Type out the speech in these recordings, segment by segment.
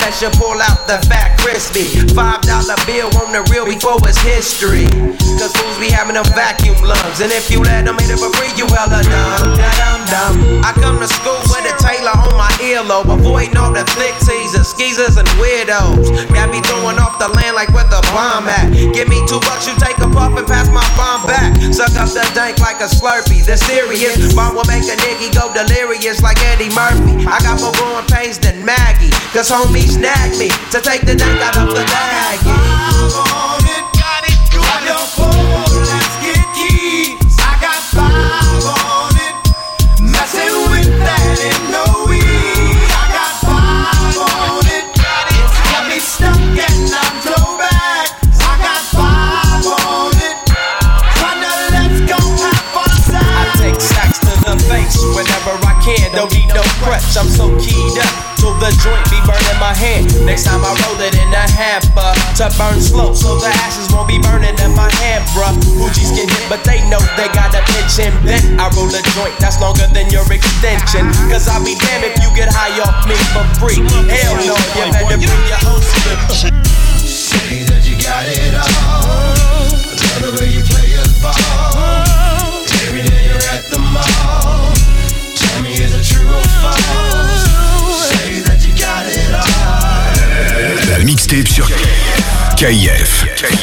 unless you pull out the fat crispy $5 bill on the real before it's history. Cause fools be having them vacuum lungs, and if you let them hit it for free, you hella dumb. I come to school with a Taylor on my earlobe, avoiding all the thick teasers, skeezers, and weirdos. Got me throwing off the land like where the bomb at. Give me $2, you take a puff and pass my bomb back. Suck up the dank like a Slurpee. The serious bomb will make a nigga go delirious like Eddie Murphy. I got more growing pains than Maggie, cause homies snagged me to take the dank out of the bag. Got it, grab your phone, let's get keys. I got 5 on it, messing with that ain't no weed. I got 5 on it, got me stuck and I'm throwback. I got 5 on it, kinda let's go have fun side. I take sacks to the face whenever I can, don't need no crutch, I'm so keyed up till the joint be burning my hand. Next time I roll it in a hamper to burn slow, so the ashes won't be burning in my hand, bruh. Hoogies get hit, but they know they got a pitch and bent. I roll a joint that's longer than your extension, cause I'll be damned if you get high off me for free. Hell no, you better bring your own slip. Say that you got it all, I love the way you play your ball. Every day you're at the mall, tell me is it true or false? Say that you got it all. La mixtape sur KIF.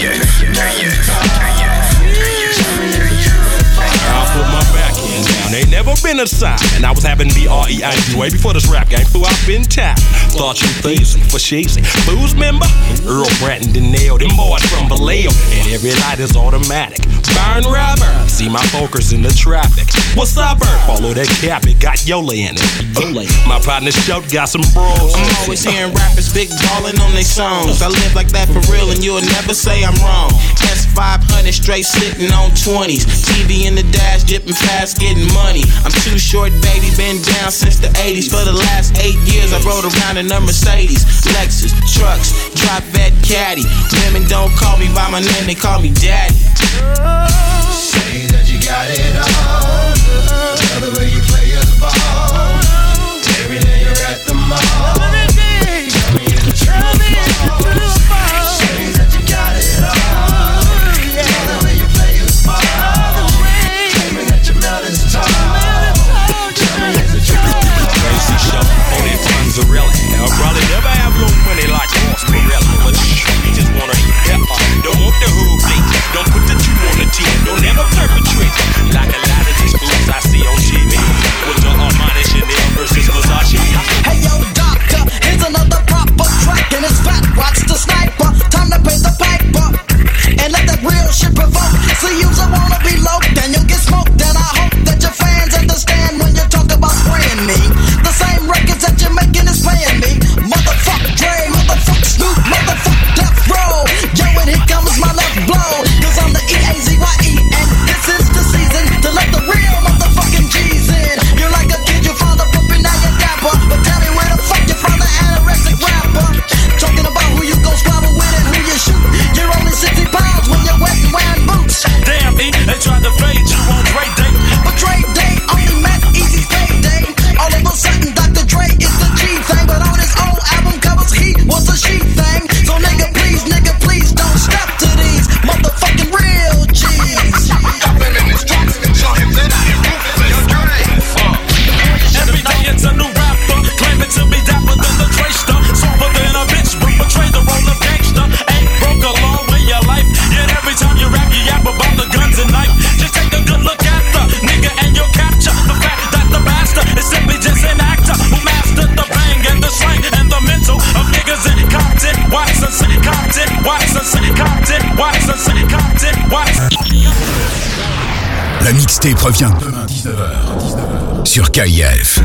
I'll put my backhand down. Ain't never been a sign. And I was having B-R-E-I-G way before this rap game flew out in town. Thought you thirsty for sheezy. Booze member? Earl Brandon nailed them boys from Vallejo. And every light is automatic. Burn rubber. See my focus in the traffic. What's up, Bert? Follow that cap, it got Yola in it. My partner Shout got some bros. I'm always hearing rappers big ballin' on their songs. I live like that for real and you'll never say I'm wrong. S500 straight sitting on 20s. TV in the dash, dipping fast, getting money. I'm too short, baby, been down since the 80s. For the last 8 years, I rode around in a Mercedes, Lexus, trucks, drop vet caddy. Women don't call me by my name, they call me daddy. Say that you got it all, love the way you play your ball. Every day you're at the mall, tell me is it true or false? Say that you got it all, love the way you play your ball. Tell me that your melon's tall, tell me is it true or false? Crazy show, only funds are real. I'll probably never have no money like Ross Morelli, but you just wanna hip hop. Don't want the hood beat, don't put the 2 on the 10, don't ever perpetrate like a lot of these fools I see on TV with the Armani Chanel versus Versace. Hey yo, doctor, here's another proper track, and it's fat. Watch the sniper, time to pay the piper, and let that real shit provoke. See you's a wanna be low, then you'll get smoked. And I hope that your fans understand when you talk about spraying me. The same records that you're making is paying me. Motherfucker Dre, motherfucker Snoop, motherfucker Death Row. Yo, and here comes my left blow, cause I'm the E-A-Z-Y-E, and this is the season to let the real motherfucking G's in. You're like a kid, you found a puppy, now you're dapper, but tell me where the fuck you found the anorexic rapper. Talking about who you gon' squabble with and who you shoot. You're only 60 pounds when you're wet and wearing boots. Damn, E, they tried to fade you on Dre Day. But Dre Day only met Easy's payday. All of a sudden Dr. Dre is the G thing, but on his old album covers he was a she thing. So nigga please don't step to these motherfucking real G's. Every day it's a new rapper, claiming to be dapper than the Dre star. Softer than a bitch, but betray the role of gangster. Ain't broke along with your life, yet every time you rap, you yap about the guns and knife. Just take a good look at the nigga and you'll capture the fact that the bastard is simply just an actor who mastered the bang and the slang and the mental of niggas in Compton, Watson, Compton, Watson, Compton, Watson, Compton, Watson. La mixtape revient demain 19h sur KIF.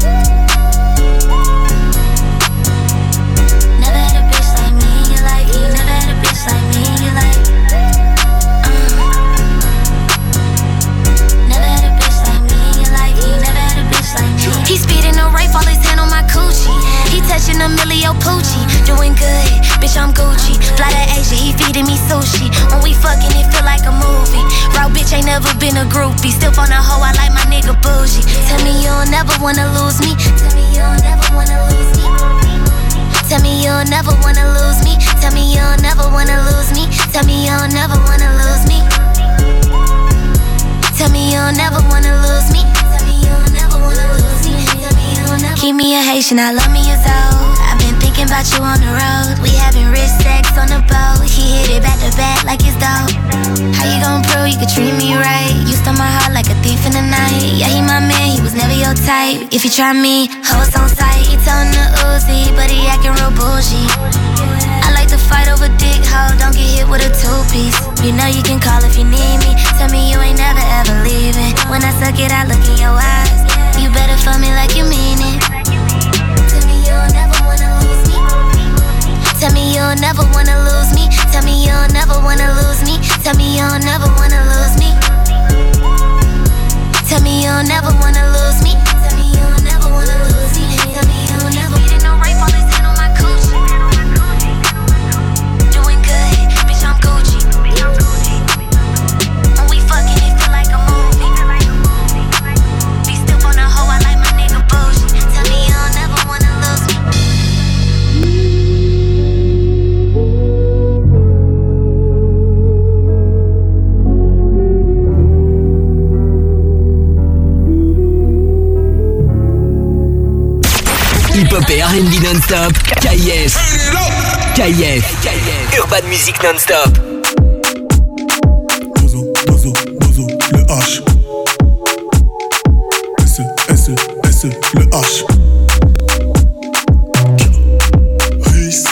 He speeding no right, fall his hand on my coochie. He touching Emilio Pucci, doing good, bitch I'm Gucci. Fly to Asia, he feeding me sushi. When we fucking, it feel like a movie. Raw bitch ain't never been a groupie. Still on a hoe, I like my nigga bougie. Tell me you'll never wanna lose me. Tell me you'll never wanna lose me. Tell me you'll never wanna lose me. Tell me you'll never wanna lose me. Tell me you'll never wanna lose me. Tell me you'll never wanna lose me. Tell me you'll never wanna lose me. Tell me you'll never. Keep me a Haitian, I love me as old. I've been thinking about you on the road. We having rich sex on the boat. He hit it back to back like it's dope. How you gon' prove you could treat me right? You stole my heart like a thief in the night. Yeah, he my man, he was never your type. If you try me, hoes on sight. He told him to Uzi, but he acting real bougie. I like to fight over dick, hoe, don't get hit with a two-piece. You know you can call if you need me. Tell me you ain't never ever leaving. When I suck it, I look in your eyes. You better fuck me like you mean it. Tell me you'll never wanna lose me. Tell me you'll never wanna lose me. Tell me you'll never wanna lose me. Tell me you'll never wanna lose me. Tell me you'll never wanna lose me. Tell me you'll never wanna lose me. Tell me you'll never. He didn't know right while his hand on my coochie. Doing good, bitch, I'm Gucci. When we fucking, it feel like a movie. Be still on a hoe, I like my nigga bougie. Tell me you'll never wanna lose me. Hip-hop et R&B non-stop, KIF. Urban Music non-stop. Bozo, le H. S, le H. Riz.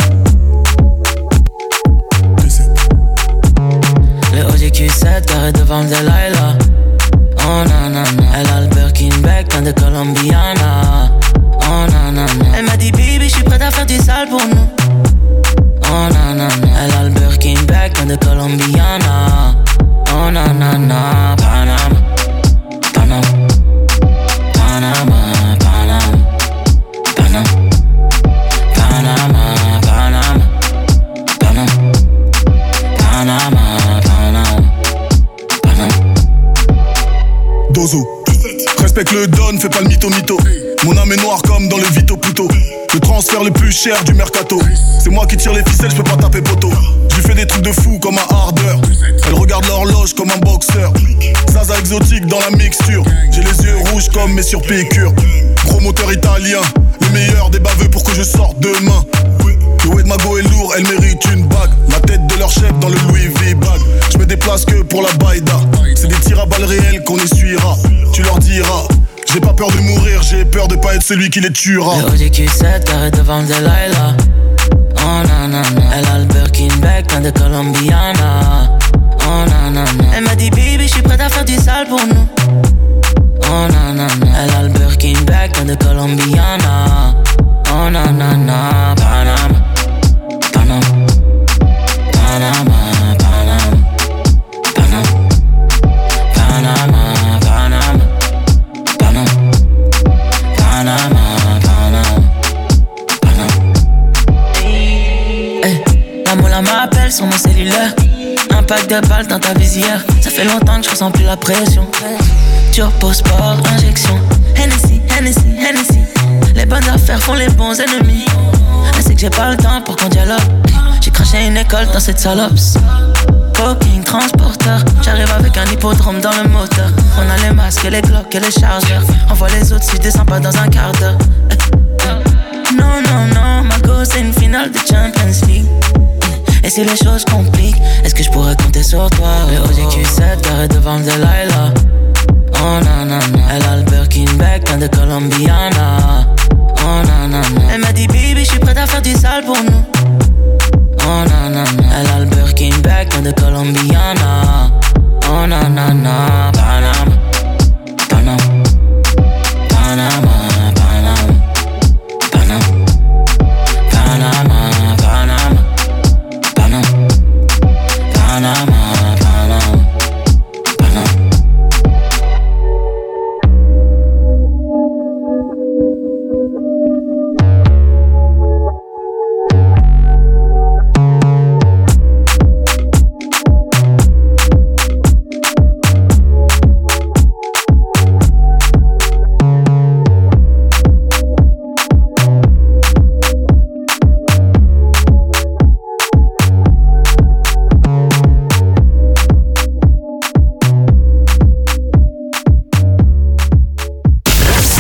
Le OGQ7 carré devant le Delilah. Oh nanana, elle a le Birkin bag de Colombiana. Oh nanana, elle m'a dit baby, je suis prête à faire du sale pour nous. Oh nanana, elle a le Birkin bag de Colombiana. Oh nanana, Panama, Panama, Panama, Panama, Panama, Panama, Panama, Panama, Panama, Panama, Panama. Dozo, respecte le don, fais pas le mytho. Mon âme est noire comme dans le Vito Puto. Le transfert le plus cher du mercato. C'est moi qui tire les ficelles, je peux pas taper poteau. Je lui fais des trucs de fou comme un hardeur. Elle regarde l'horloge comme un boxeur. Zaza exotique dans la mixture. J'ai les yeux rouges comme mes surpiqûres. Promoteur italien, le meilleur des baveux pour que je sorte demain. Le Wade Mago est lourd, elle mérite une bague. La tête de leur chef dans le Louis V bag. Je me déplace que pour la baïda. C'est des tirs à balles réelles qu'on essuiera. Tu leur diras. J'ai pas peur de mourir, j'ai peur de pas être celui qui les tuera. Le OGQ7 carré devant le Delilah. Oh nanana, elle a le Birkin bag de Colombiana. Oh nanana, elle m'a dit baby, je suis prête à faire du sale pour nous. Oh nanana, elle a le Birkin bag de Colombiana. Oh nanana, Panama, Panama, Panama, Panama, Panama, Panama, Panama, Panama, Panama, Panama. Hey, la moula m'appelle sur mon cellulaire. Un pack de balles dans ta visière. Ça fait longtemps que je ressens plus la pression. Turbo sport, injection. Hennessy, Hennessy, Hennessy. Les bonnes affaires font les bons ennemis. Elle sait que j'ai pas le temps pour qu'on dialogue. J'ai craché une école dans cette salope. Coking, transporteur. J'arrive avec un hippodrome dans le moteur. On a les masques, les glocks et les chargeurs. Envoie les autres si je descends pas dans un quart d'heure. Non, non, non, ma go c'est une finale de Champions League. Et si les choses compliquent, est-ce que je pourrais compter sur toi? Le OGQ7 carré devant le Delilah. Oh nanana, elle a le Birkin bag de Colombiana. Oh nanana, elle m'a dit baby, je suis prête à faire du sale pour nous. Oh nanana, elle a le Birkin bag de Colombiana. Oh nanana, Panama, Panama, Panama, Panama, Panama, Panama, Panama, Panama, Panama, Panama, Panama.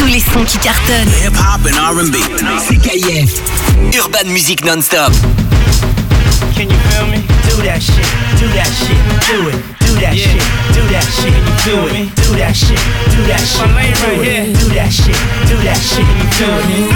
Tous les sons qui cartonnent. Hip hop and R&B. C'est KIF. Urban Music Non-Stop. Can you feel me? Do that shit, do that shit, do it. Do that shit, do that shit, can you feel me? Do that shit, do that shit, do it. Do that shit, do that shit, can you feel me?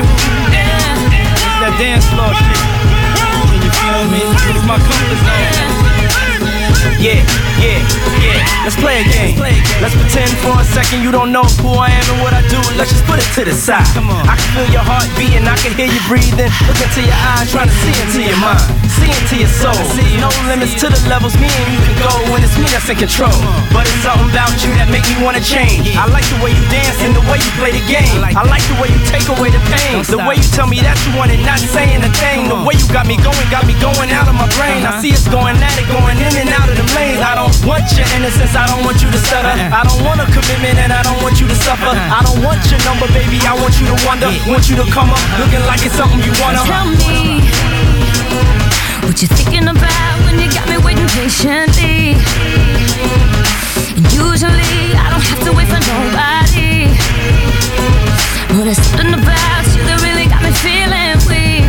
It's that dance floor shit. Can you feel me? It's my comfort zone. Yeah, yeah, yeah. Let's play a game. Let's pretend for a second you don't know who I am and what I do. Let's just put it to the side. Come on. I can feel your heart beating, I can hear you breathing. Look into your eyes, trying to see into your mind, see into your soul. No limits to the levels me and you can go when it's me that's in control. But it's something about you that make me wanna change. I like the way you dance and the way you play the game. I like the way you take away the pain. The way you tell me that you want it, not saying a thing. The way you got me going out of my brain. I see us going at it, going in and out of them lanes. I don't want your innocence, I don't want you to stutter. I don't want a commitment and I don't want you to suffer. I don't want your number, baby, I want you to wonder. Want you to come up looking like it's something you wanna. Tell me what you're thinking about when you got me waiting patiently. And usually I don't have to wait for nobody, but there's something about you that really got me feeling weak,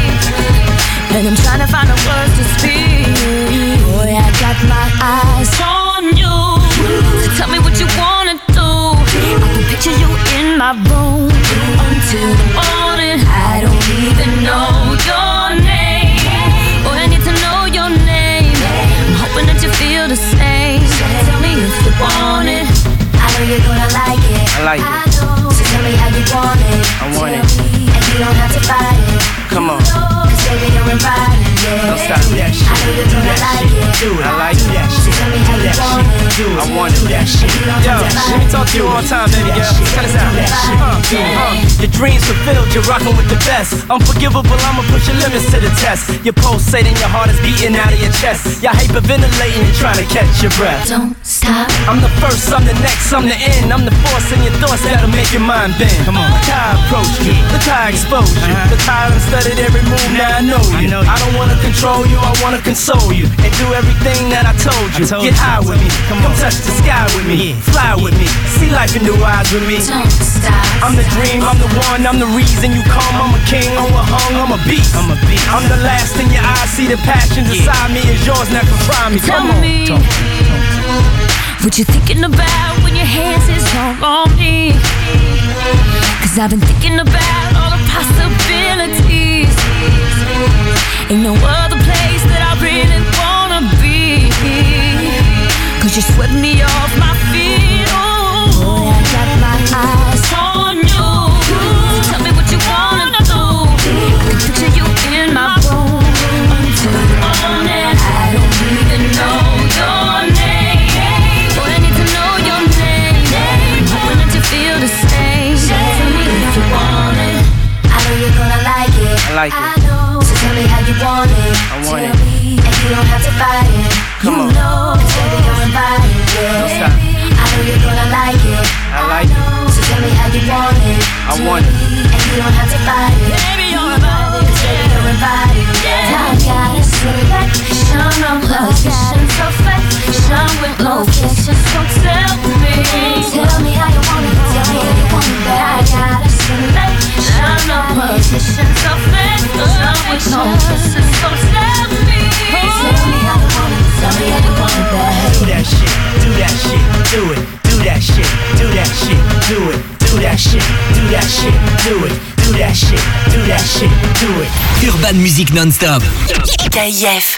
and I'm trying to find the words to speak. Boy, I got my eyes on you, so tell me what you wanna do. I can picture you in my room until the morning. I don't even know your name, boy, I need to know your name. I'm hoping that you feel the same. Tell me if you want it. I know you're gonna like it. I like it. I know. So tell me how you want it. I want it. And you don't have to fight it. Come on. Cause baby, you're invited. Don't stop that shit. I know you're gonna like it. Do it. I like that shit. So tell me how you want it. Do it. I want it. Do that shit. Yo, let me talk to you one more time, baby girl. Cut us out. Your dreams fulfilled, you're rocking with the best. Unforgivable, I'ma push your limits to the test. You're pulsating, your heart is beating out of your chest. You're hyperventilating and trying to catch your breath. Don't stop. I'm the first, I'm the next, I'm the end. I'm the force in your thoughts that'll make your mind bend. Come on. Look how I approach you. Look how I expose you. Look how I studied every move, now I know you. I don't wanna control you, I wanna console you. And do everything that I told you. Get high with me, come touch the sky with me. Fly with me, see life in new eyes with me. Don't stop. I'm the dream, I'm the one, I'm the reason you come. I'm a king, I'm a hung, I'm a beast. I'm the last in your eyes, see the passion inside me is yours, now confine me. Tell Come on. me what you're thinking about when your hands is all on me. Cause I've been thinking about all the possibilities. Ain't no other place that I really wanna be. Cause you swept me off my feet. Oh, boy, I got my eyes on you. So tell me what you wanna do. I can picture you in my room until the morning. I don't even know your name, boy, I need to know your name. I'm hoping that you feel the same. Tell me if you want it. I know you're gonna like it. I like it. I know. So tell me how you want it. I want Tell it. me, and you don't have to fight it. Come you on. know, cause baby, you're invited. Yeah. Don't stop. I know you're gonna like it. I like it. So tell me how you want it. I want it. And you don't have to fight it. Baby, you're invited. Cause baby, you're invited. Yeah. I got a selection of positions, perfection with location. So tell me how you want it. Tell me how you want it. I got a selection of positions, perfection with location. So tell me how you want it. Tell me how you want it, babe. Do that shit, do that shit, do it. Do that shit, do that shit, do it. Do that shit, do that shit, do it. Do that shit, do that shit, do it. Urban Music Non-Stop. KIF.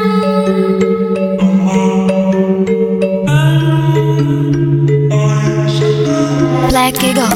Black Eagle.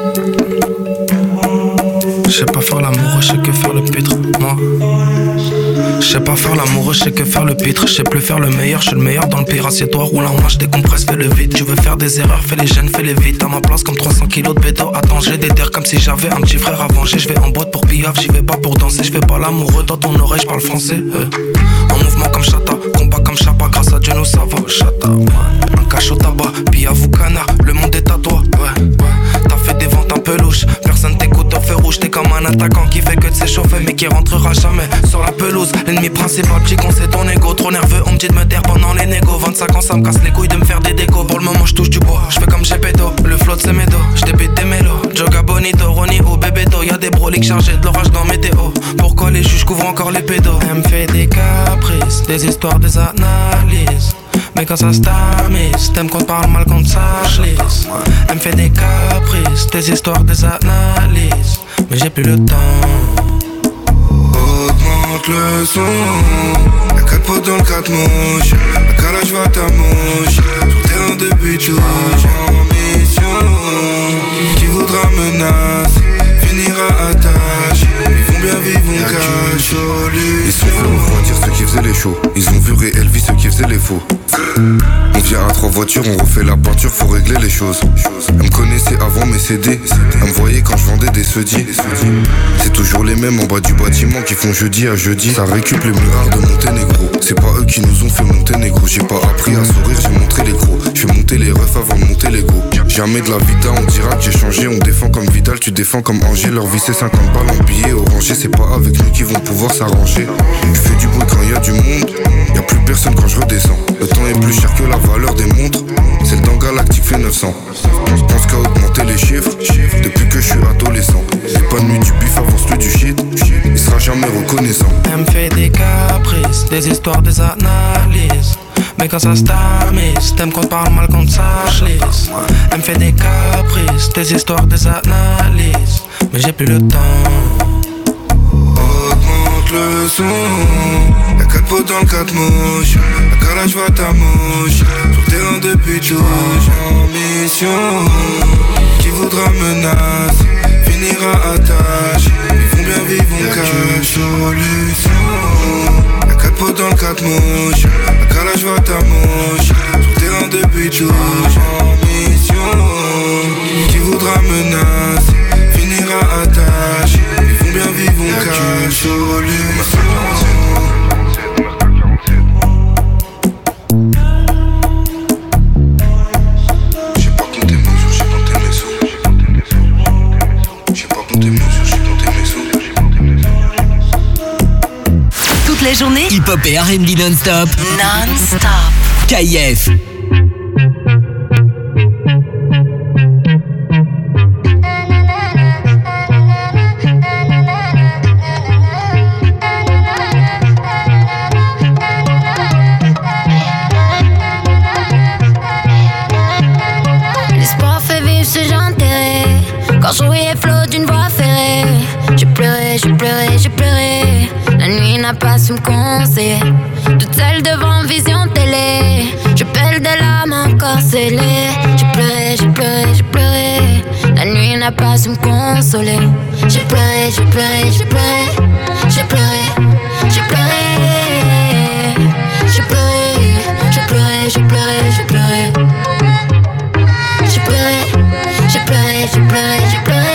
Je sais pas faire l'amour, je sais que faire le pitre, moi. Je sais pas faire l'amour, je sais que faire le pitre. Je sais plus faire le meilleur, je suis le meilleur dans le pire. Assieds-toi, roule en marche, décompresse, fais le vide. Tu veux faire des erreurs, fais les gènes, fais les vite. À ma place comme 300 kilos de bédo. Attends, j'ai des terres comme si j'avais un petit frère à venger. Je vais en boîte pour piaf, j'y vais pas pour danser. Je fais pas l'amoureux, dans ton oreille, je parle français. En mouvement comme chata, combat comme chapa. Grâce à Dieu, nous ça va, chata. Ouais. Un cachot tabac, puis à vous canard. Le monde est à toi, ouais. T'as fait des ventes un peu louches. Personne t'écoute au feu rouge. T'es comme un attaquant qui fait que de s'échauffer, mais qui rentrera jamais sur la pelouse. L'ennemi principal, petit con, c'est ton ego. Trop nerveux, on me dit de me taire pendant les négos. 25 ans, ça me casse les couilles de me faire des décos. Pour le moment, je touche du bois, je fais comme j'ai pédo. Le flow de ces médos, je débite des mélos. hydraulique chargée de l'orage dans météo. Pourquoi les juges couvrent encore les pédos? Elle me fait des caprices, des histoires, des analyses. Mais quand ça se tamise, t'aimes qu'on te parle mal, qu'on te sache lisse. Elle me fait des caprices, des histoires, des analyses. Mais j'ai plus le temps. Augmente le son. Y'a 4 potes dans le 4 mouches. La calage va ta mouche. Sur terrain de but rouge. En mission. Qui voudra menacer finira à tâche. Ils vont bien vivre, on cache. Ils sont venus voir dire ceux qui faisaient les shows. Ils ont vu réel vie ceux qui faisaient les faux. On vient à 3 voitures, on refait la peinture, faut régler les choses. Elle me connaissait avant mes CD. Elle me voyait quand je vendais des sedis. C'est toujours les mêmes en bas du bâtiment qui font jeudi à jeudi. Ça récup les meuhards de Monténégro. C'est pas eux qui nous ont fait monter négro. J'ai pas appris à sourire, j'ai montré les gros. Je fais monter les refs avant de monter l'ego. Jamais de la vida, on dira que j'ai changé. On défend comme Vidal, tu défends comme Angers. Leur vie c'est 50 balles en billets orangés. C'est pas avec nous qu'ils vont pouvoir s'arranger. Je fais du bruit quand y a du monde. Y'a plus personne quand je redescends. Le temps est plus cher que la valeur des montres. C'est le temps galactique fait 900. Je pense qu'à augmenter les chiffres depuis que je suis adolescent. J'ai pas de nuit du bif avant celui du shit. Il sera jamais reconnaissant. Elle me fait des caprices, des histoires, des analyses. Mais quand ça se tamise, t'aimes qu'on te parle mal, qu'on te sache lisse. Elle me fait des caprices, des histoires, des analyses. Mais j'ai plus le temps. Augmente le son. Y'a 4 potes dans le 4 mouches. La calage va ta mouche. Sur terrain de but rouge. En mission. Qui voudra menacer finira à tâche. Ils vont bien vivre, on cache. Solution. Y'a 4 potes dans le 4 mouches. La calage va ta mouche. Sur terrain de but rouge. En mission. Qui voudra menacer finira à tâche. Ils vont bien vivre, on cache. Solution. Toute la journée, hip-hop et R&B non-stop. Non-stop. KIF. L'espoir fait vivre ce genre enterré. Quand je voyais flot d'une voie ferrée, j'ai pleuré, j'ai pleuré, j'ai pleuré. La nuit n'a pas su me conseiller. Toute seule devant vision télé, je pèle des larmes encore scellées. J'ai pleuré, j'ai pleuré, j'ai pleuré. La nuit n'a pas su me consoler. J'ai pleuré, j'ai pleuré, j'ai pleuré. J'ai pleuré, j'ai pleuré. J'ai pleuré, j'ai pleuré, j'ai pleuré, j'ai pleuré. J'ai pleuré, j'ai pleuré, j'ai pleuré, j'ai pleuré.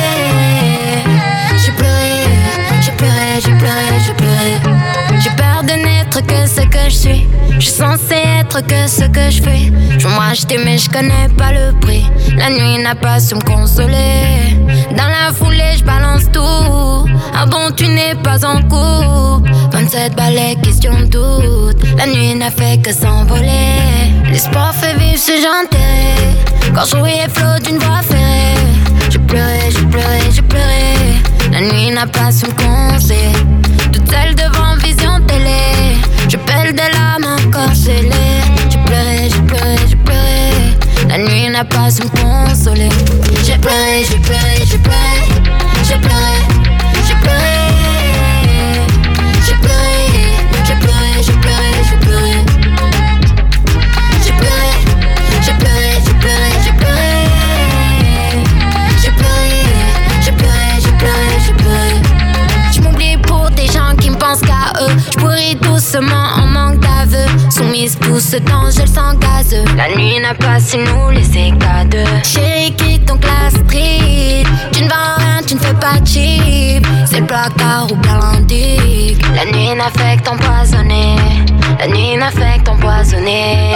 J'ai pleuré, j'ai pleuré, j'ai pleuré, j'ai pleuré. J'ai peur de n'être que ce que je suis. Je suis censée être que ce que je fais. Je veux m'acheter mais je connais pas le prix. La nuit n'a pas su me consoler. Dans la foulée je balance tout. Ah bon tu n'es pas en couple. 27 balais, question de doute. La nuit n'a fait que s'envoler. L'espoir fait vivre ce genre enterré. Quand je voyais flot d'une voie ferrée, j'ai pleuré, j'ai pleuré, j'ai pleuré. La nuit n'a pas su me conseiller. Toute seule devant vision télé, je pèle des larmes encore scellées. J'ai pleuré, j'ai pleuré, j'ai pleuré. La nuit n'a pas su me consoler. J'ai pleuré, j'ai pleuré, j'ai pleuré. J'ai pleuré, j'ai pleuré. J'ai pleuré, j'ai pleuré, j'ai pleuré, j'ai pleuré. J'ai pleuré, j'ai pleuré, j'ai pleuré, j'ai pleuré. J'ai pleuré, j'ai pleuré, j'ai pleuré, j'ai pleuré. Je m'oublie pour des gens qui me pensent qu'à eux. Je pourris doucement en manque d'aveux. Soumise pousse dans je le sens gazeux. La nuit n'a pas su nous laisser qu'à deux. Chérie quitte donc la street. Tu ne vends rien, tu ne fais pas cheap. C'est le placard ou bien l'indique. La nuit n'a fait que t'empoisonner. La nuit n'a fait que t'empoisonner.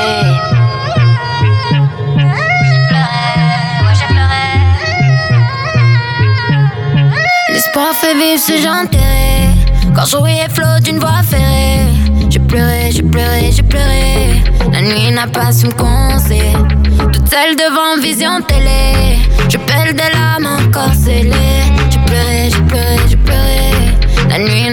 L'espoir fait vivre ce genre enterré. Quand je voyais flot d'une voie ferrée, j'ai pleuré, j'ai pleuré, j'ai pleuré. La nuit n'a pas su me conseiller. Toute seule devant vision télé, je pèle des larmes encore scellées. J'ai pleuré, j'ai pleuré,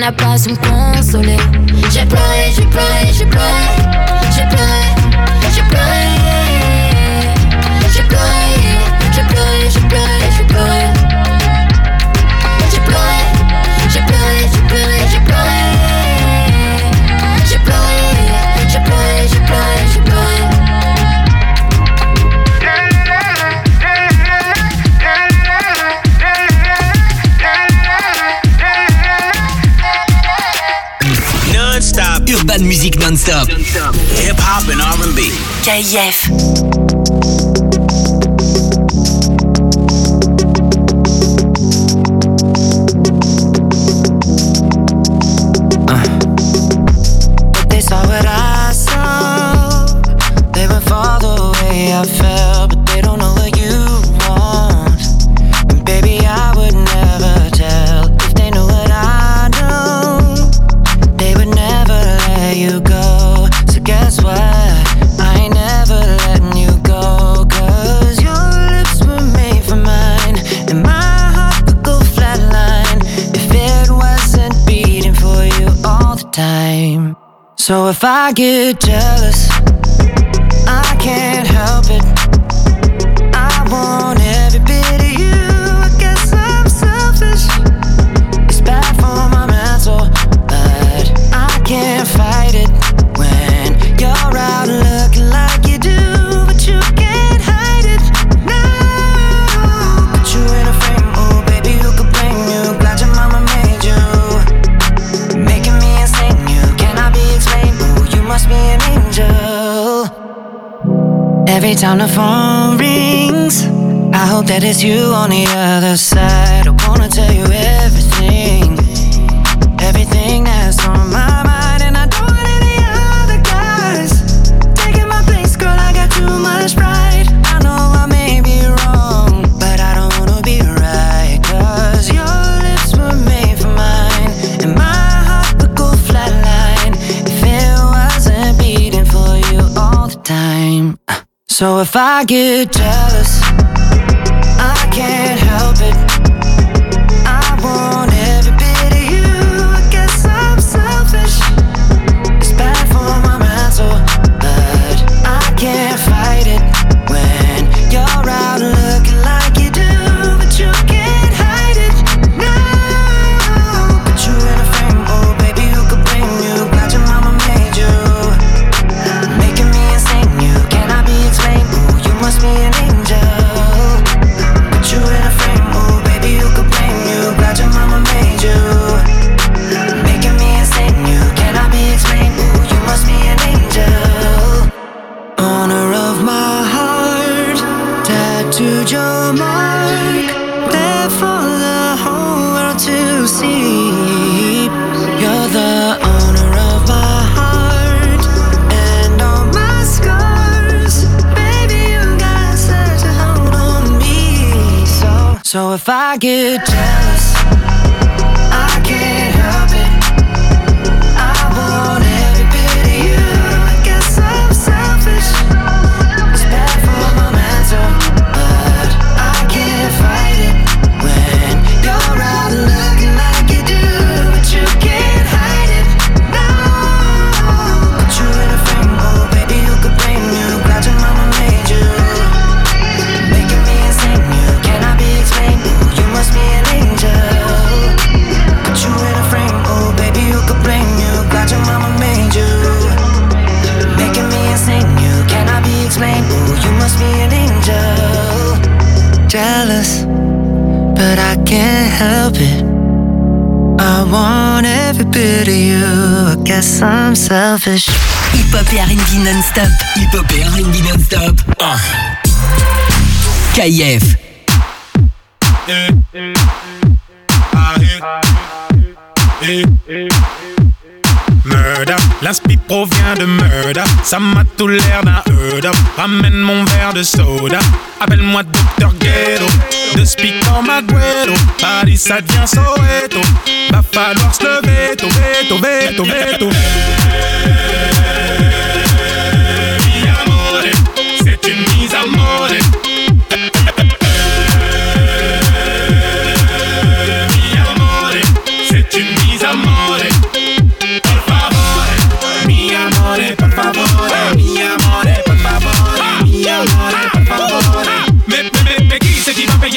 n'a pas su me consoler. J'ai pleuré, j'ai pleuré, j'ai pleuré. J'ai pleuré, j'ai pleuré. J'ai pleuré, j'ai pleuré, j'ai pleuré, j'ai pleuré. J'ai pleuré, j'ai pleuré, j'ai pleuré, j'ai pleuré. J'ai pleuré, j'ai pleuré, j'ai pleuré, j'ai pleuré. Non-stop. Urban Music non-stop. Hip-hop and R&B. KIF. They saw what I saw. They would fall the way I felt, but they don't know what you want. And baby, I would never tell. If they knew what I know, they would never let you go. So guess what? I ain't never letting you go. Cause your lips were made for mine, and my heart would go flatline if it wasn't beating for you all the time. So if I get jealous, I can't help it. I want every bit of you. I guess I'm selfish. It's bad for my mental, but I can't fight it when you're out looking like you do, but you can't hide it. No, put you in a frame, oh baby, who could blame you? Glad your mama made you, making me insane. You cannot be explained. Oh, you must be an angel. Every time the phone rings, I hope that it's you on the other side. I wanna tell you everything, everything that's on my mind. And I don't want any other guys taking my place, girl, I got too much pride. I know I may be wrong, but I don't wanna be right. Cause your lips were made for mine, and my heart would go flatline if it wasn't beating for you all the time. So if I get jealous, I can't help it. I want every bit of you. I guess I'm selfish. It's bad for my mental, but I can't fight it when you're out looking like you do, but you can't hide it. No, put you in a frame, oh baby, who could blame you? Glad your mama made you, making me insane. You cannot be explained. Oh, you must be an angel. Put you in a frame, oh baby, who could blame you? Glad your mama made you, making me insane. You cannot be explained. Oh, you must be an angel. Owner of my heart, tattooed your mark, there for the whole world to see. You're the owner of my heart and all my scars. Baby, you got such a hold on me. So if I get jealous, I can't help it. I want every bit of you. I guess I'm selfish. It's bad for my mental, but I can't fight it when you're out looking like you do, but you can't hide it. No, put you in a frame, oh baby, who could blame you? Glad your mama made you, making me insane. You cannot be explained. Oh, you must be an angel. Put you in a frame, oh baby, who could blame you? Glad your mama made you, making me insane. You cannot be explained. Oh, you must be an angel. Jealous, but I can't help it. I want every bit of you. I guess I'm selfish. Hip-hop et R&B non-stop. Hip-hop et R&B non-stop. KIF. Murder, l'inspi provient de murder. Ça m'a tout l'air d'un heurd. Ramène mon verre de soda. Appelle-moi Dr. Ghetto. De speak comme Agüero. Paris ça devient Soweto. Va falloir se lever, veto, veto, veto. Mi amore, c'est une mise à mort. Mi amore, c'est une mise à mort.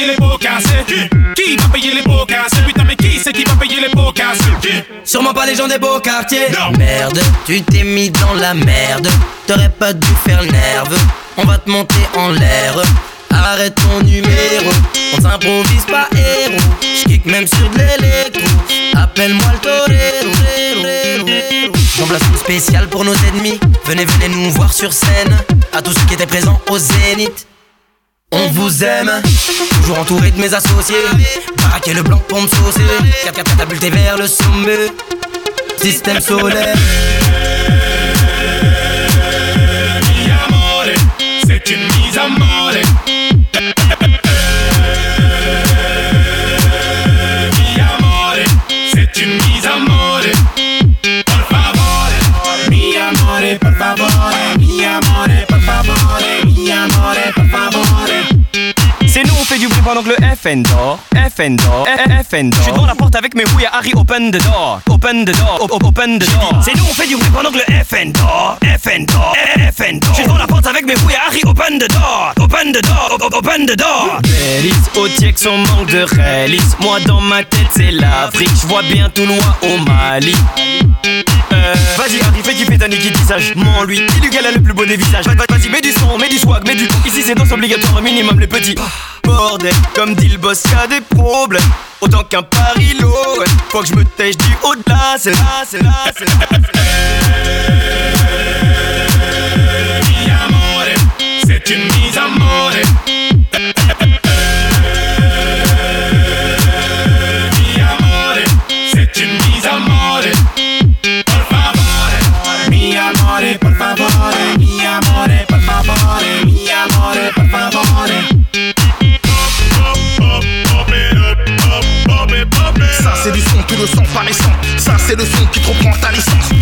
les pots cassés? Qui va payer les pots cassés? Putain mais qui c'est qui va payer les pots cassés? Sûrement pas les gens des beaux quartiers. Non. Merde, tu t'es mis dans la merde. T'aurais pas dû faire le nerve. On va te monter en l'air. Arrête ton numéro. On s'improvise pas héros. J'kick même sur de l'électro. Appelle-moi le torero. J'envoie une spéciale pour nos ennemis. Venez nous voir sur scène. À tous ceux qui étaient présents au Zénith. On vous aime, toujours entouré de mes associés. Baraquer le blanc pour me saucer. 4 catapultés vers le sommet. Système solaire. Mi amore, c'est une mise à mort. Mi amore, c'est une mise à mort. Por favore, mi amore, por favore. Mi amore, por favore. Mi amore, por favore. C'est nous on fait du bruit pendant que le FN dort. FN dort, FN dort. Je suis devant la porte avec mes rouilles à Harry, open the door. Open the door, open the door. C'est nous on fait du bruit pendant que le FN dort. FN dort, FN dort. Je suis devant la porte avec mes rouilles à Harry, open the door. Open the door, open the door. Bélis, au Tiex on manque de réalisme. Moi dans ma tête c'est l'Afrique. Je vois bien tout loin au Mali. Vas-y Harry, fais kiffer ta Niki Tissage. Mon lui, dis-lui qu'elle a le plus beau des visages. Vas-y, mets du son, mets du swag, mets du... Ici c'est danse obligatoire, minimum les petits. Bordel, comme dit le boss, y'a des problèmes. Autant qu'un parilo, ouais. Faut que je me tèche du haut de là, c'est là, c'est là, c'est là. Mi amore, c'est une mise à mort. Mi amore, c'est une mise à mort. Por favore, mi amore, por favore. Mi amore, por favore. Mi amore, por favore. Ça c'est du son, tout le sang pas récent. Ça c'est le son qui te reprend ta licence.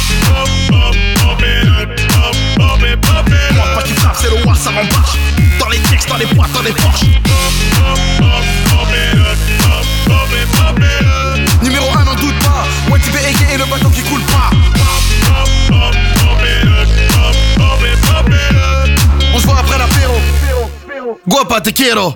Moi pas qui frappe, c'est le roi, ça rembarche. Dans les textes, dans les boîtes, dans les poches. Numéro 1, n'en doute pas. Ouais tu peux égayer le bateau qui coule pas. On se voit après l'apéro. Guapa te quiero.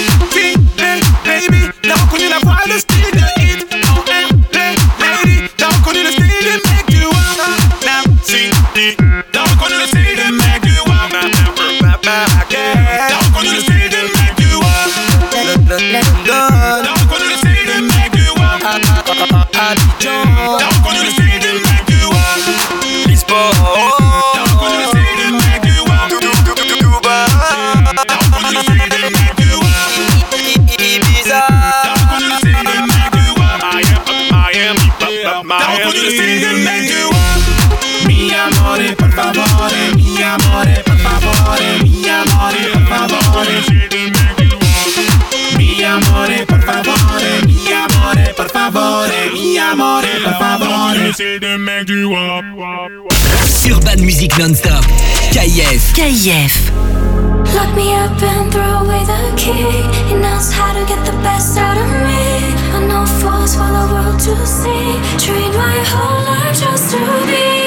Baby, t'as reconnu la voix, le style de hit. Oh, lady, t'as reconnu le style de make you wanna. T'as reconnu le style de make you wanna. T'as reconnu le style de make you wanna. T'as reconnu le style de make you wanna. T'as reconnu le style de make you wanna. Lisbonne. T'as reconnu le style de make you wanna. T'as reconnu le style de make you wanna. Ibiza. T'as reconnu le style de make you wanna. T'as reconnu le style de make you wanna. Mi amore, por favore. Mi amore, por favore. Mi amore, por favore. Mi amore, por favore. Mi amore, por favore. Mi amore, por favore. Urban Music Non-Stop. KIF. KIF. Lock me up and throw away the key. He knows how to get the best out of me. I know fools for the world to see. Trained my whole life just to be.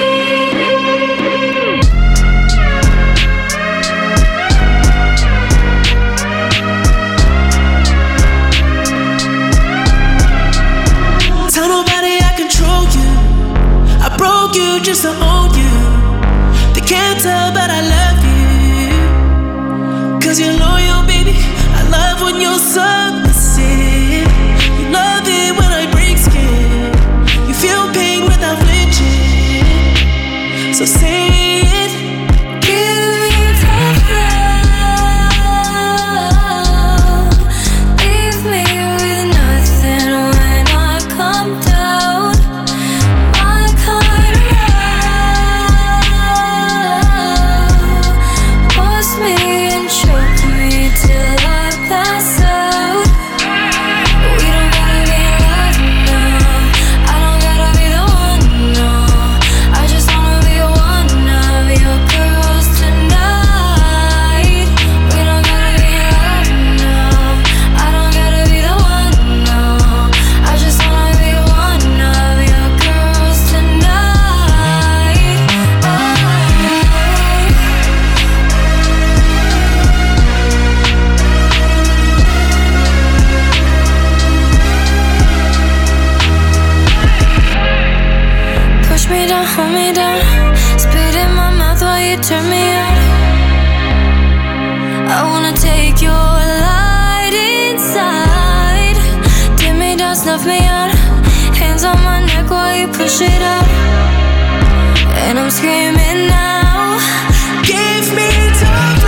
Tell nobody I control you. I broke you just to own you. They can't tell but I love you. Cause you're loyal, baby. I love when you're submissive. You love it when I break skin. You feel pain without flinching. So say it. Give me time. Leave me with nothing when I come down. My kind of love was me and choke me till I pass out. We don't gotta be in love now. I don't gotta be the one, no. I just wanna be one now. me down, spit in my mouth while you turn me on. I wanna take your light inside. Dim me down, snuff me out. Hands on my neck while you push it out. And I'm screaming now. Give me tough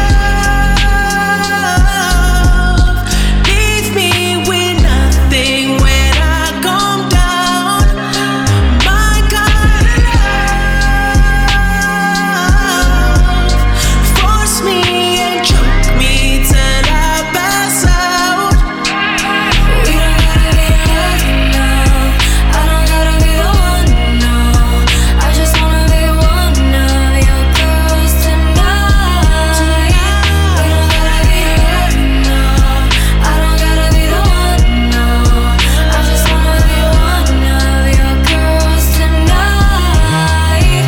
love. Leave me with nothing when I come down. My kind of love. Force me and choke me till I pass out. We don't gotta be alone now. I don't gotta be the one now. I just wanna be one of your girls tonight. We don't gotta be alone now. I don't gotta be the one now. I just wanna be one of your girls tonight.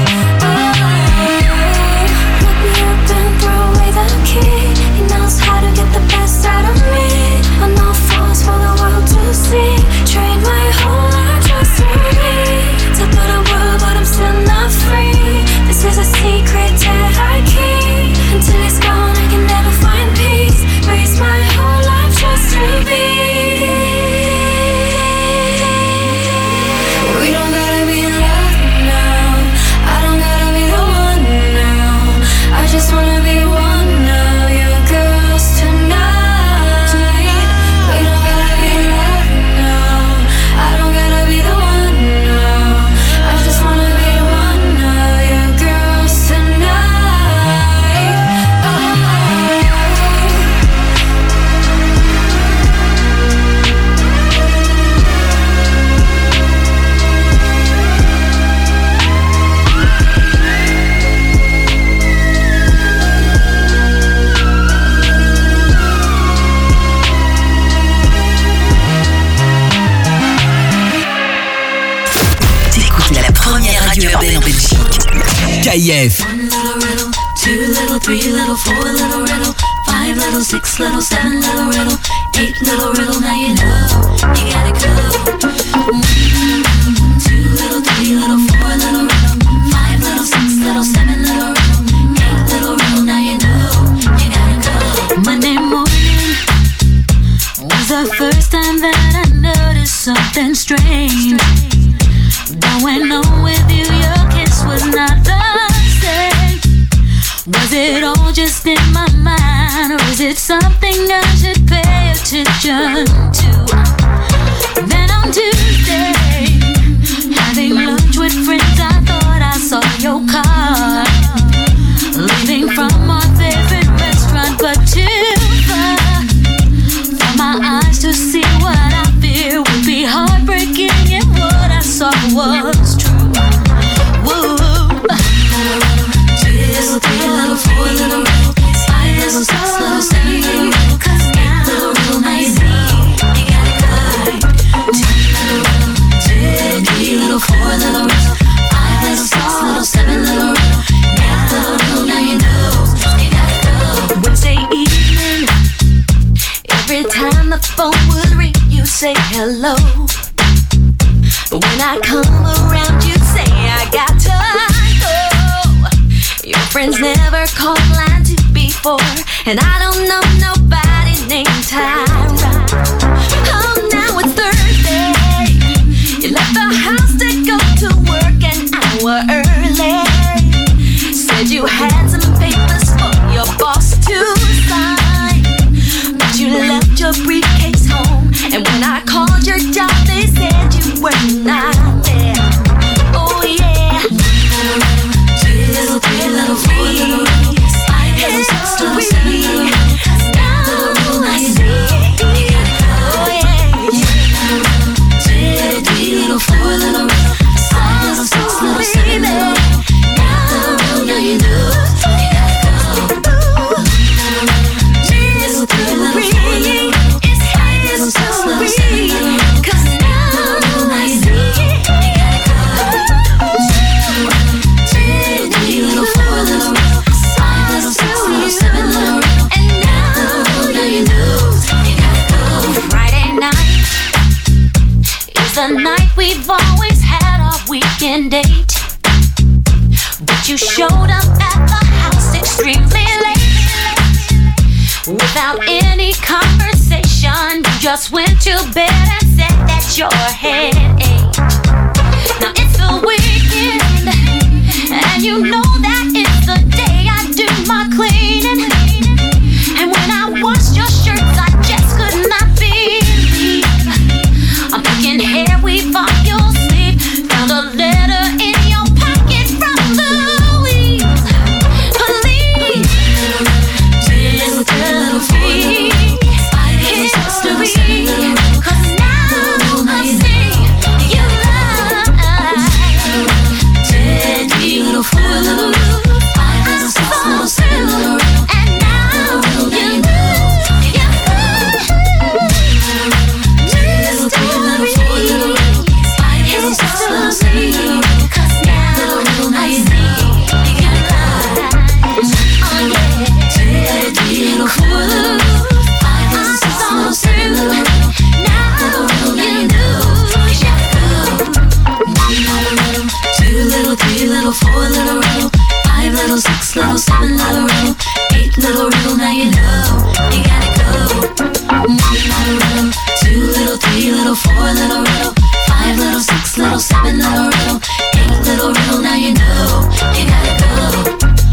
Look me up and throw away the key. He knows how to get the best out of me. On all fours for the world to see. Trade my whole life just for me. Top of the world, but I'm still not free. This is a secret that I keep. Until it's gone, I can never find peace. Raise my whole life just to be. We don't gotta be in love now. I don't gotta be the one now. I just wanna be one of your girls tonight. We don't gotta be in love now. I don't gotta be the one now. I just wanna be one of your girls tonight. T'écoutes la première radio urbaine en Belgique. KIF. 1 little riddle, 2 little, 3 little, 4 little riddle, 5 little, 6 little, 7 little riddle, 8 little riddle, now you know, you gotta go. 1 little, 2 little, 3 little, 4 little riddle, 5 little, 6 little, 7 little riddle, 8 little riddle, now you know, you gotta go. Monday morning was the first time that I noticed something strange. Going on with you, your kiss was not the same. Was it all just in my mind, or is it something I should pay attention to? Then on Tuesday, having lunch with friends, I thought I saw your car leaving from our favorite restaurant, but too far for my eyes to see what I fear would be heartbreaking if what I saw was true. Whoa. 2 little, 3 little, 4 little, 5 little, 6 little, 7 little, 8 little, now you know you gotta go. 2 little, 3 little, 4 little, 5 little, 6 little, 7 little, 8 little, now you know you gotta go. Wednesday evening, every time the phone would ring, you say hello. But when I come around, you say I got to go. Your friends never called line 2 before, and I don't know nobody named Tyra. Oh, now it's Thursday. You left the house to go to work an hour early. Said you had some papers for your boss to sign, but you left your briefcase home. And when I called your job, they said you were not there. Oh yeah. 1 little, 2 little, 3 little, 4 little, 5 little, 6 little, 7 little, 8 little, now you know you gotta go. Oh yeah. 2 little, 3 little, 4 little, 5 little, 6 little, 7 little, 8 little, now you know you gotta go. 2 little, 3 little, 4 little, 5 little, 6 little, 7 little, 'cause now you know you gotta go. 2 little, 3 little, 4 little, 5 little, 6 little, 7 little, and now you know you gotta go. Friday night is the night we've always had our weekend date. you showed up at the house extremely late. Without any conversation, you just went to bed and said that your head ached. Now it's the weekend, and you know that it's the day I do my cleaning. And when I washed your shirts, I just could not believe I'm picking hair weave off your sleeve. Found a letter in your pocket from Louise. Please, just tell me history, 'cause now I see you lie. Teddy, little fool, I'm so silly. And now you know you're just tell me history, 'cause now I see you lie. Oh yeah, Teddy, little fool, I'm so silly. Now you know you're 2 little, 3 little, 4 little riddle, 5 little, 6 little, 7 little riddle, 8 little riddle. Now you know you gotta go. 1 little riddle, 2 little, 3 little, 4 little riddle, 5 little, 6 little, 7 little riddle, 8 little riddle. Now you know you gotta go.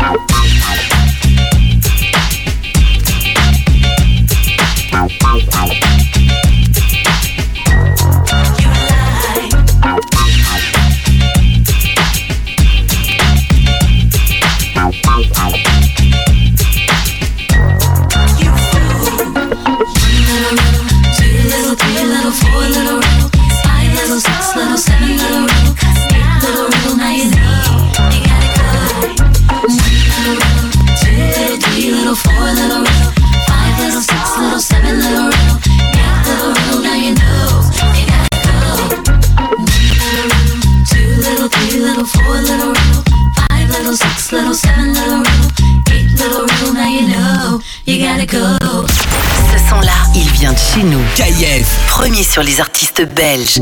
Ce son-là, il vient de chez nous. KIF, premier sur les artistes belges.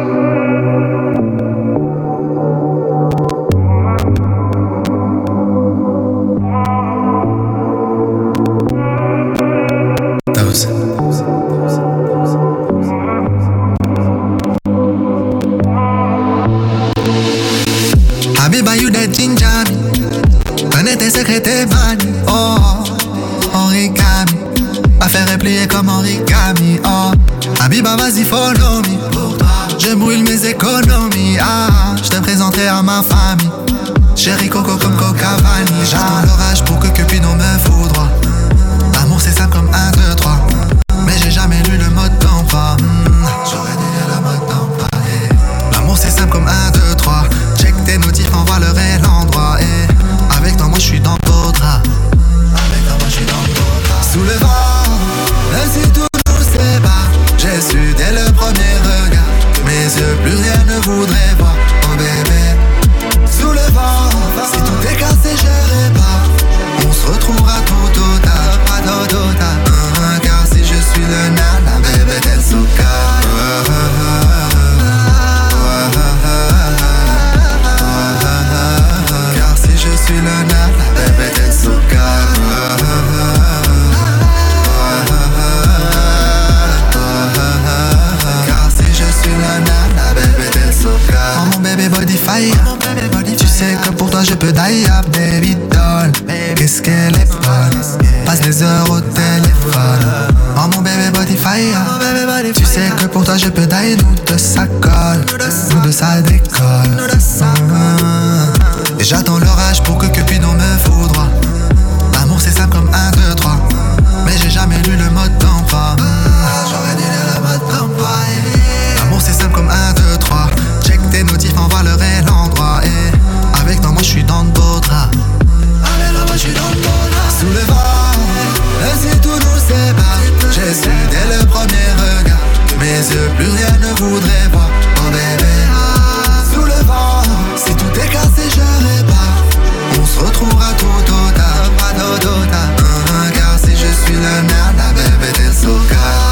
Habiba, you that ginger me. Connais tes secrets, tes vannes. Oh, origami. Pas faire replier comme origami. Oh, Habiba, vas-y, follow me. Je brûle mes économies. Ah, je te présenterai à ma famille. Chérie Coco comme Coca Vanille. J'attends l'orage pour que Cupidon me foudroie. L'amour c'est simple comme 1, 2, 3. Mais j'ai jamais lu le mode d'emploi. J'aurais dû lire le mode d'emploi. L'amour c'est simple comme 1, 2, 3. Check tes notifs, envoie l'heure et l'endroit. Avec toi moi je suis dans d'autres. Avec toi moi je suis dans d'autres. Sous le vent, même si tout nous sépare, j'ai su dès le premier regard. Mes yeux plus rien ne voudraient voir. Oh bébé, sous le vent, si tout est cassé je répare. On se retrouvera tout au tard, pas d'au tard. Car si je suis le nana, bébé t'es so car si je suis le nana, bébé t'es so car si je suis le nana, bébé t'es so oh mon bébé body fire. Tu sais que pour toi je peux die up, baby doll. Qu'est-ce qu'elle est bonne. Passe des heures au téléphone. Oh mon bébé body fire. Tu sais que pour toi je peux die. Nous deux ça colle, nous deux ça décolle. Et j'attends l'orage pour que Cupidon me foudroie. L'amour c'est simple comme 1, 2, 3. Mais j'ai jamais lu le mode d'emploi. J'aurais dû lire le mode d'emploi. L'amour c'est simple comme 1, 2, 3. Check tes notifs, envoie l'heure et l'endroit. Avec toi moi je suis dans de beaux draps. Avec toi moi je suis dans de beaux draps. Sous le vent, même si tout nous sépare, j'ai su dès le premier regard. Mes yeux plus rien ne voudraient voir. Oh bébé, sous le vent, si tout est cassé je répare. On se retrouvera tout au tard, pas d'au tard. Car si je suis le nana, bébé t'es so car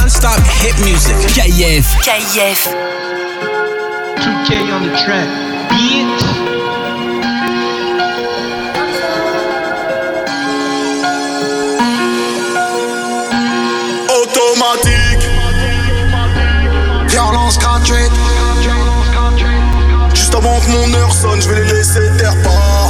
non-stop hit music. KIF. 2K on the track, bitch. Automatique. Violence gratuite. Juste avant que mon heure sonne, je vais les laisser taire part.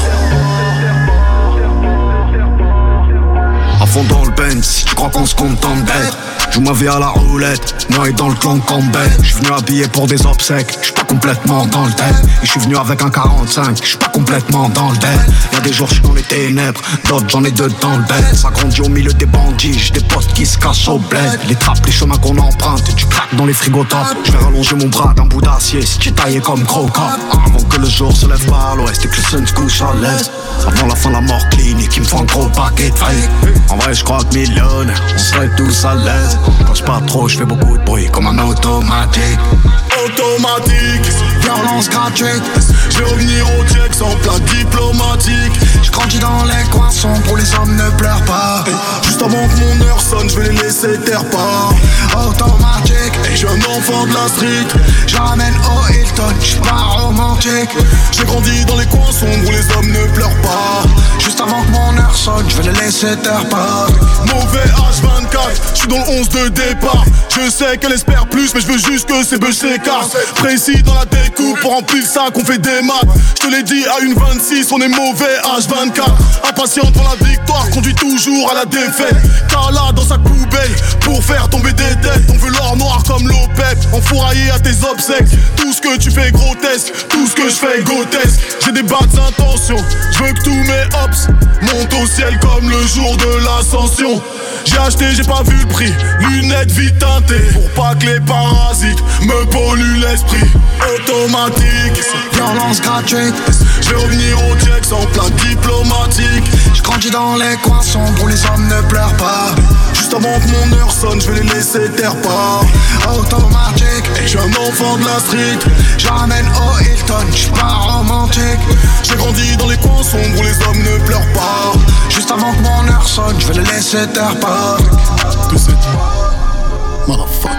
À fond dans le Benz, tu crois qu'on se contente d'être. Joue ma vie à la roulette, noyé dans le clan Campbell. J'suis venu habillé pour des obsèques, j'suis pas complètement dans le thème. Et j'suis venu avec un 45, j'suis pas complètement dans le dead. Y'a des jours j'suis dans les ténèbres, d'autres j'en ai deux dans le bed. Ça grandit au milieu des bandits, j'ai des potes qui se cachent au bled. Les trappes, les chemins qu'on emprunte, tu craques dans les frigos top. J'vais rallonger mon bras d'un bout d'acier si tu taillé comme Croca. Avant que le jour se lève pas à l'ouest et que le sun se couche à l'est. Avant la fin la mort clinique, il me faut un gros paquet de failles. En vrai j'crois que millionnaire, on serait tous à l'aise. Quand j'pars trop, j'fais beaucoup de bruit comme un automatique. Automatique, violence gratuite. Je vais revenir au check sans plaque diplomatique. Je grandis dans les coins sombres où les hommes ne pleurent pas. Juste avant que mon heure sonne, je vais les laisser taire part. Automatique, je suis un enfant de la street. J'amène au Hilton, j'suis pas romantique. J'ai grandi dans les coins sombres où les hommes ne pleurent pas. Juste avant que mon heure sonne, je vais les laisser taire part. Mauvais H24, je suis dans le 11 de départ. Je sais qu'elle espère plus, mais je veux juste que ces bûches s'écartent. Précis dans la découpe, pour remplir le sac, on fait des maths. Je te l'ai dit, à une 26, on est mauvais H24. Impatient devant la victoire, conduit toujours à la défaite. Kala dans sa poubelle, pour faire tomber des têtes. On veut l'or noir comme l'OPEP, enfouraillé à tes obsèques. Tout ce que tu fais grotesque, tout ce que je fais grotesque. J'ai des basses intentions, je veux que tous mes hops montent au ciel comme le jour de l'ascension. J'ai acheté, j'ai pas vu le prix, lunettes vite teintées, pour pas que les parasites me polluent l'esprit. Automatique, violence gratuite. Je vais revenir au check sans plaque diplomatique. Je grandis dans les coins sombres où les hommes ne pleurent pas. Juste avant que mon heure sonne, je vais les laisser taire part. Automatique, je suis un enfant de la street. J'amène au Hilton, j'suis pas romantique. J'ai grandi dans les coins sombres où les hommes ne pleurent pas. Juste avant que mon heure sonne, je vais les laisser taire part. De cette motherfucker.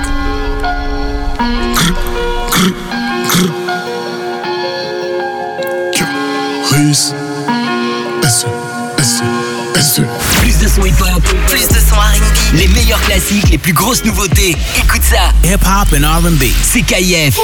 Riz. Plus de son hip-hop, plus de son R&B, les meilleurs classiques, les plus grosses nouveautés. Écoute ça. Hip-hop and R&B. C'est KIF.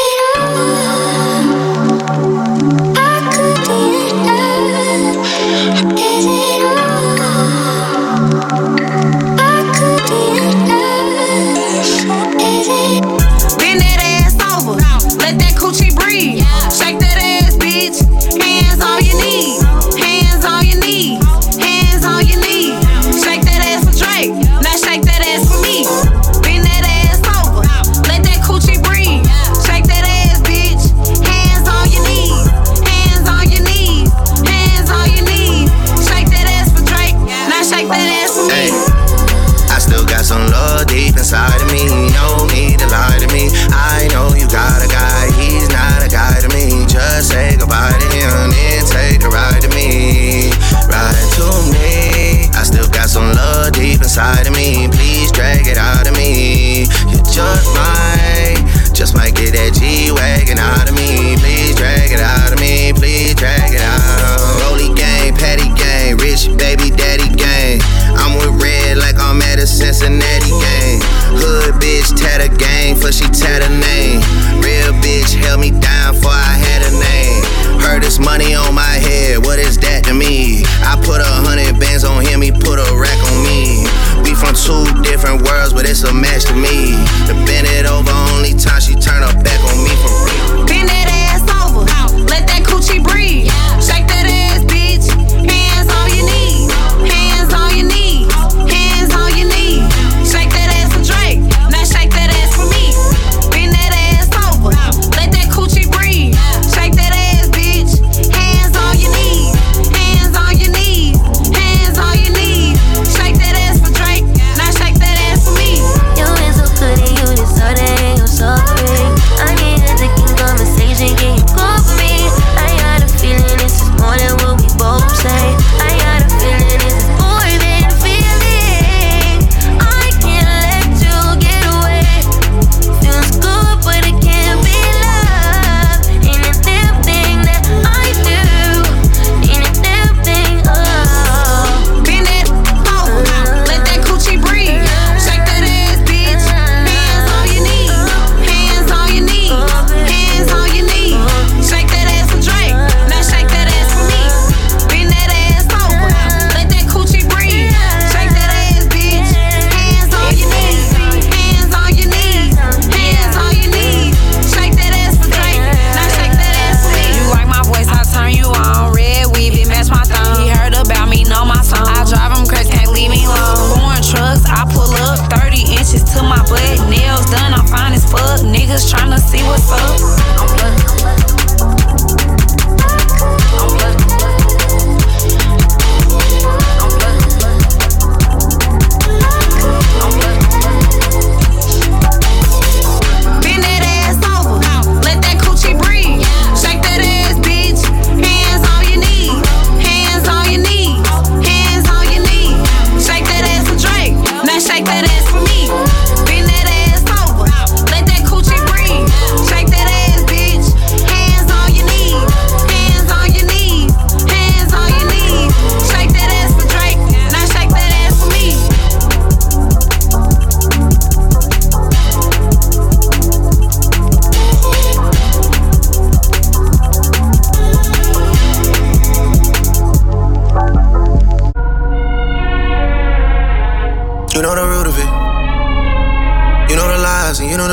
Bend that ass over, let that coochie breathe. Shake that ass, bitch. Hands on your knees, hands on your knees, hands on your knees. Shake that ass for Drake, now shake that ass for me. Bend that ass over, let that coochie breathe. Shake that ass, bitch. Hands on your knees, hands on your knees, hands on your knees. Shake that ass for Drake, now shake that ass for me. I still got some love deep inside of me. No need to lie to me. I know you got a guy, he's not a guy to me. Just say goodbye to him and take a ride to me. Ride to me. I still got some love deep inside of me. Please drag it out of me. You just might get that G-Wagon out of me. Please drag it out of me. Please drag it out. Rolly gang, patty gang, rich baby daddy gang. I'm with Red like I'm at a Cincinnati game. Hood bitch, tatter gang, for she tatter name. Real bitch held me down for I had a name. Heard this money on my head, what is that to me? I put 100 bands on him, he put a rack on me. We from two different worlds, but it's a match to me. The bend it over, only time she turn her back on me for real. Bend that ass over, let that coochie breathe. Shake that ass, bitch. Hands on your knees, hands on your knees, hands on your knees. Shake that ass for Drake, now shake that ass for me. Bend that ass over, let that coochie breathe. Shake that ass, bitch. Hands on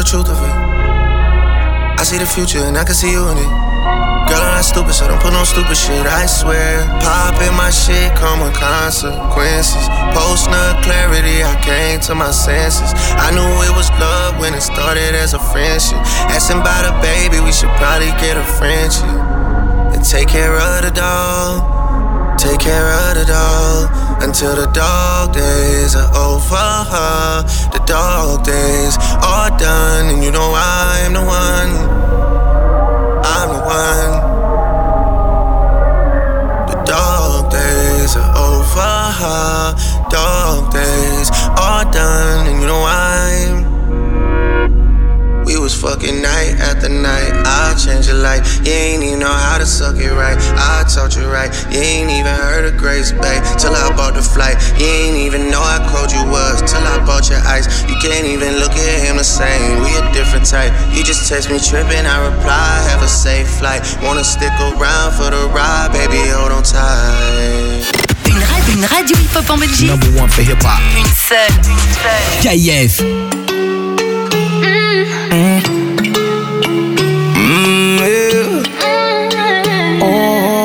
the truth of it. I see the future and I can see you in it. Girl, I'm not stupid, so don't put no stupid shit, I swear. Poppin' my shit come with consequences. Post-nut clarity, I came to my senses. I knew it was love when it started as a friendship. Asking about a baby, we should probably get a friendship. And take care of the dog. Take care of the dog until the dog days are over. The dog days are done, and you know I'm the one. I'm the one. The dog days are over. Dog days are done, and you know I'm. We was fucking night after night. I'll change your life. You ain't even know how to suck it right. I taught you right. You ain't even heard of Grace Bay till I bought the flight. You ain't even know how cold you was till I bought your ice. You can't even look at him the same. We a different type. You just text me tripping, I reply. Have a safe flight. Wanna stick around for the ride, baby, hold on tight. Une radio hip-hop en Belgique. Number one for hip-hop. Une seule. KIF. Oh.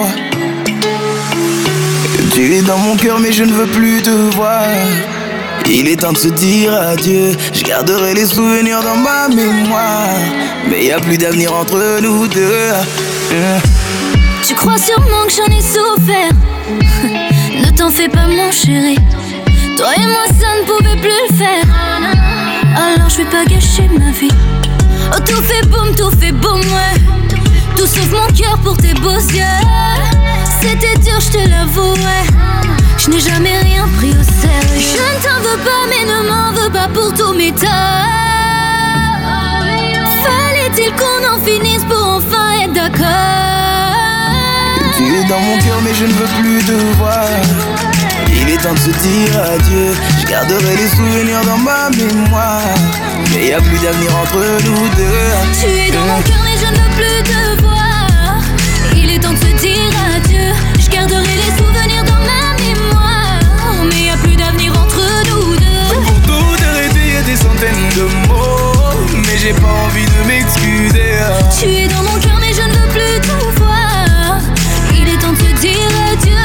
Tu es dans mon cœur mais je ne veux plus te voir. Il est temps de se dire adieu. Je garderai les souvenirs dans ma mémoire. Mais y a plus d'avenir entre nous deux. Tu crois sûrement que j'en ai souffert. Ne t'en fais pas mon chéri. Toi et moi ça ne pouvait plus le faire. Alors je vais pas gâcher ma vie. Oh tout fait boum, ouais. Tout sauf mon cœur pour tes beaux yeux. C'était dur, je te l'avoue, ouais. Je n'ai jamais rien pris au sérieux. Je ne t'en veux pas, mais ne m'en veux pas pour tous mes torts. Fallait-il qu'on en finisse pour enfin être d'accord? Tu es dans mon cœur mais je ne veux plus te voir. Il est temps de se dire adieu. Je garderai les souvenirs dans ma mémoire. Mais y a plus d'avenir entre nous deux. Tu es dans mon cœur mais je ne veux plus te voir. Il est temps de se dire adieu. Je garderai les souvenirs dans ma mémoire. Mais y a plus d'avenir entre nous deux. Pour tout arrêter y a des centaines de mots. Mais j'ai pas envie de m'excuser. Tu es dans mon cœur mais je ne veux plus tout voir. Il est temps de se dire adieu.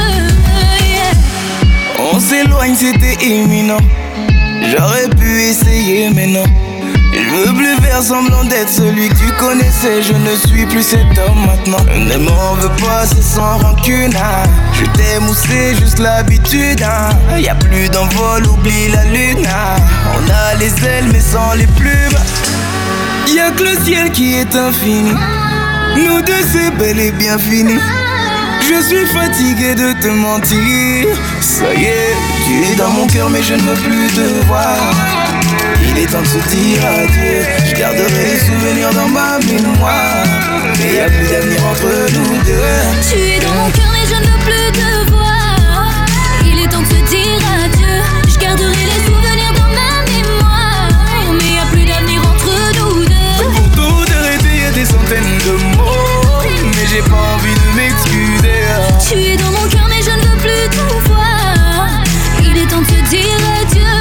On s'éloigne, c'était imminent. J'aurais pu essayer mais non. Je veux plus faire semblant d'être celui que tu connaissais. Je ne suis plus cet homme maintenant. Ne m'en veux pas, c'est sans rancune. Je t'aime ou c'est juste l'habitude. Y'a plus d'envol, oublie la lune. On a les ailes mais sans les plumes. Y'a que le ciel qui est infini. Nous deux c'est bel et bien fini. Je suis fatigué de te mentir. Ça y est, tu es dans mon cœur mais je ne veux plus te voir. Il est temps de se dire adieu. Je garderai les souvenirs dans ma mémoire. Mais y a plus d'avenir entre nous deux. Tu es dans mon cœur mais je ne veux plus te voir. Il est temps de se dire adieu. Je garderai les souvenirs dans ma mémoire. Mais y a plus d'avenir entre nous deux. Pour tout arrêter y a des centaines de mots. Mais j'ai pas envie de m'excuser. Tu es dans mon cœur mais je ne veux plus tout voir. Il est temps de se dire adieu.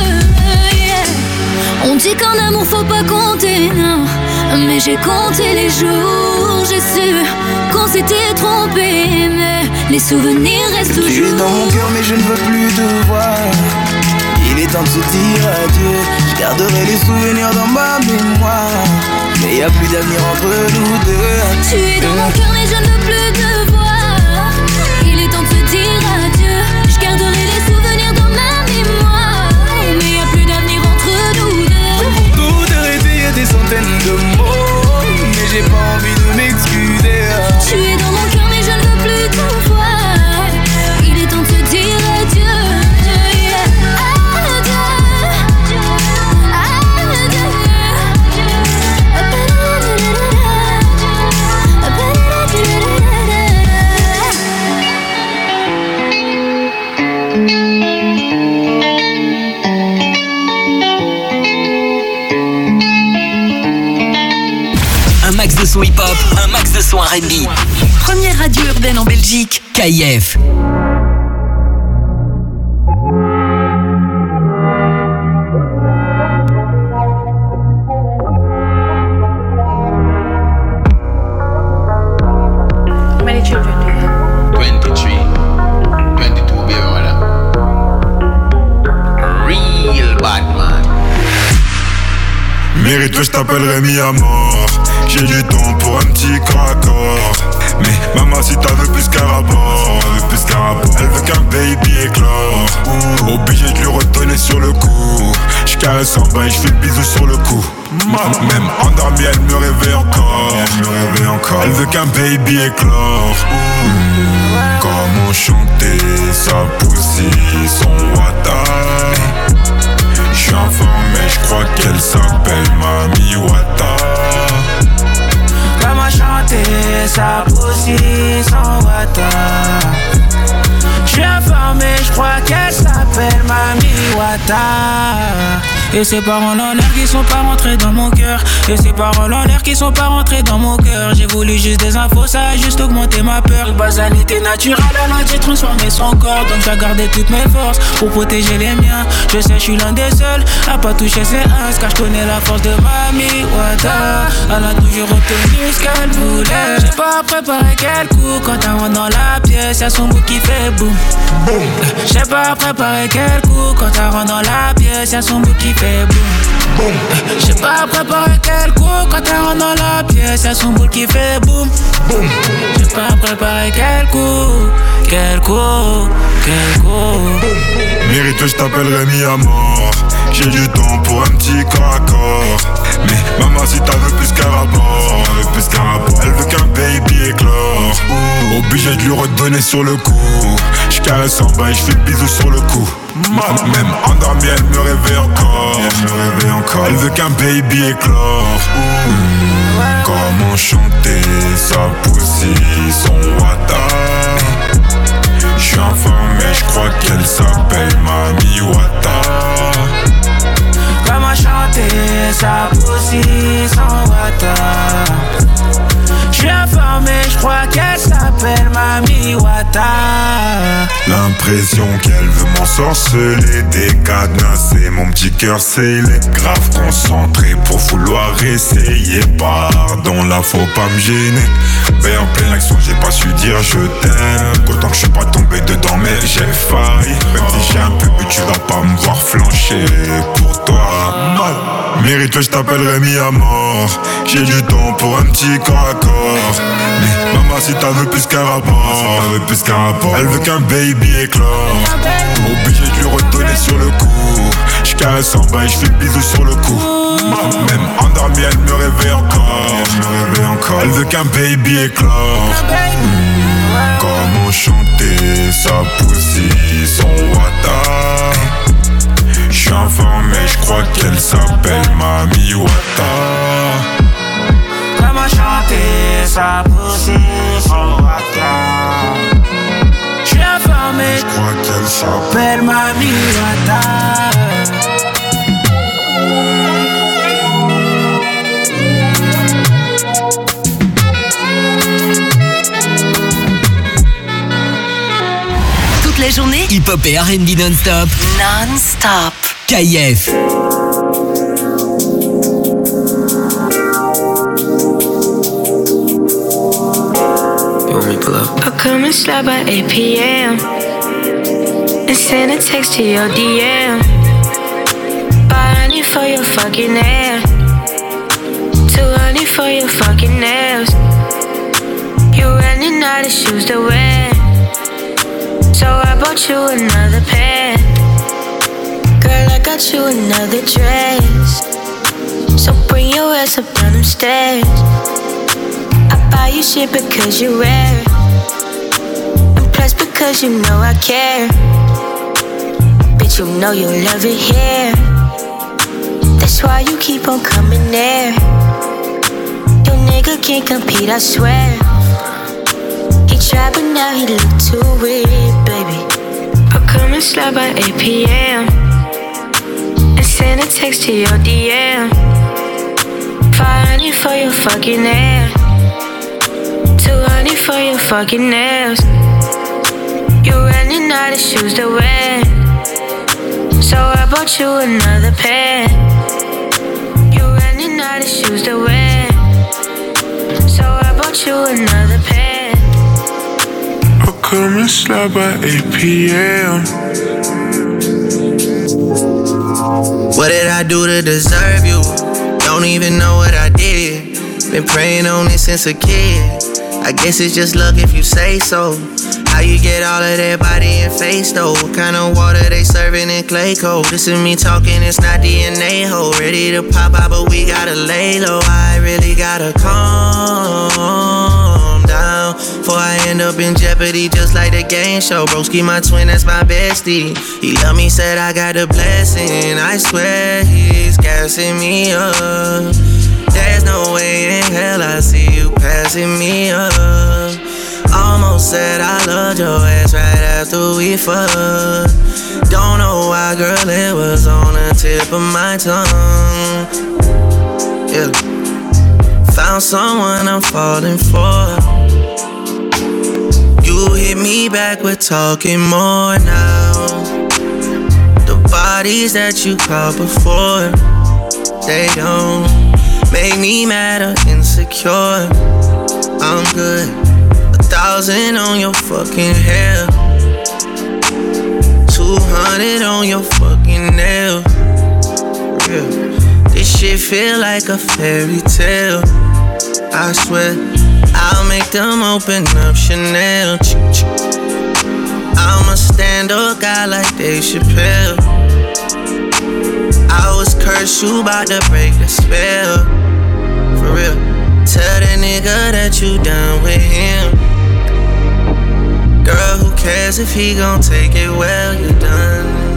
On dit qu'en amour faut pas compter, non. Mais j'ai compté les jours. J'ai su qu'on s'était trompé. Mais les souvenirs restent toujours. Tu es dans mon cœur mais je ne veux plus te voir. Il est temps de se dire adieu. Je garderai les souvenirs dans ma mémoire. Mais y a plus d'avenir entre nous deux. Tu es dans mon cœur mais je ne veux plus te voir. Il est temps de se dire adieu. Je garderai les souvenirs dans ma mémoire. Mais y a plus d'avenir entre nous deux. Pour tout arrêter y a des centaines de mots. Mais j'ai pas envie de m'excuser. Tu es dans mon cœur mais je ne veux plus tout voir. Il est temps de se dire adieu. Un max de son hip-hop, un max de son R&B. Première radio urbaine en Belgique, KIF. Mérite-le, je t'appellerai mis à mort. J'ai du temps pour un petit corps à corps. Mais maman, si t'as veux plus qu'un rapport, elle veut qu'un baby éclore. Obligé de lui redonner sur le coup. J'caresse en bas et j'fais bisous sur le cou. Même endormie, elle me réveille encore. Elle veut qu'un baby éclore. Comment chanter sa pussy, son wata. J'suis informé, j'crois qu'elle s'appelle Mami Wata. Comment chanter sa pussy, son wata. J'suis informé, j'crois qu'elle s'appelle Mami Wata. Et ces paroles en l'air qui sont pas rentrées dans mon cœur. Et ces paroles en l'air qui sont pas rentrées dans mon cœur. J'ai voulu juste des infos, ça a juste augmenté ma peur. Basalité naturelle, elle a transformé son corps. Donc j'ai gardé toutes mes forces pour protéger les miens. Je sais, je suis l'un des seuls à pas toucher ses uns. Car je connais la force de Mami Wata. Elle a toujours obtenu ce qu'elle voulait. J'ai pas préparé quel coup. Quand elle rentre dans la pièce, y'a son bout qui fait boum. J'ai pas préparé quel coup. Quand elle rentre dans la pièce, y'a son bout qui fait boum. J'ai pas préparé quel coup. Quand elle rentre dans la pièce, y'a son boule qui fait boum. J'ai pas préparé quel coup. Mérite-le, je t'appellerai mis à mort. J'ai du temps pour un petit corps à corps. Mais maman, si t'as veux plus qu'un rapport, elle veut qu'un baby éclore. Obligé de lui redonner sur le coup. J'caresse en bas et j'fais bisous sur le cou. Même endormie, elle me réveille encore. Elle veut qu'un baby éclore. Comment chanter sa pussy, son wata. J'suis informé, j'crois qu'elle s'appelle Mami Wata. Comment chanter sa pussy, son wata. J'suis informé, j'crois qu'elle s'appelle Mami Wata. L'impression qu'elle veut m'ensorceler, décadenasser mon petit cœur scellé. Grave concentré pour vouloir essayer. Pardon, là faut pas me gêner. Mais en pleine action j'ai pas su dire je t'aime. Qu'autant que je suis pas tombé dedans mais j'ai failli. Même si j'ai un peu bu tu vas pas me voir flancher pour toi. Mérite-le, je t'appellerai mis à mort. J'ai du temps pour un petit corps à corps. Mais maman, si t'as veux plus qu'un rapport, elle veut qu'un baby éclore. Obligé de lui redonner sur le coup. J'caresse en bas et j'fais bisous sur le cou. Même endormie, elle me réveille encore. Elle veut qu'un baby éclore. Comment chanter sa pussy, son wata. J'suis informé, j'crois qu'elle s'appelle Mami Wata. Comment chanter sa pussy, son wata. J'suis informé, j'crois qu'elle s'appelle Mami Wata. Toute la journée, hip-hop et R&B non-stop. Non-stop. KIF. I'll come and slide by 8 p.m. and send a text to your DM. Buy honey for your fucking hair, too honey for your fucking nails. You're running out of shoes to wear, so I bought you another pair. Girl, I got you another dress, so bring your ass up down them stairs. Buy you shit because you wear it, and plus because you know I care. Bitch, you know you love it here, that's why you keep on coming there. Your nigga can't compete, I swear. He tried but now he look too weird, baby. I'll come and slide by 8 p.m. and send a text to your DM. Buy honey for your fucking hair, too honey for your fucking nails. You're running out of shoes to wear, so I bought you another pair. You're running out of shoes to wear, so I bought you another pair. I'll come and slide by 8 p.m. What did I do to deserve you? Don't even know what I did. Been praying on it since a kid. I guess it's just luck if you say so. How you get all of that body and face though? What kind of water they serving in clay cold? This is me talking, it's not DNA ho. Ready to pop out, but we gotta lay low. I really gotta calm down before I end up in jeopardy, just like the game show. Broski, my twin, that's my bestie. He love me, said I got a blessing. I swear he's gassing me up. There's no way in hell I see you passing me up. Almost said I loved your ass right after we fucked. Don't know why, girl, it was on the tip of my tongue. Yeah. Found someone I'm falling for. You hit me back, we're talking more now. The bodies that you caught before, they don't make me mad or insecure. I'm good. 1,000 on your fucking hair, 200 on your fucking nail. Yeah. This shit feel like a fairy tale. I swear, I'll make them open up Chanel. I'm a stand-up guy like Dave Chappelle. I was cursed, you bout to break the spell. For real, tell that nigga that you done with him. Girl, who cares if he gon' take it well, you done.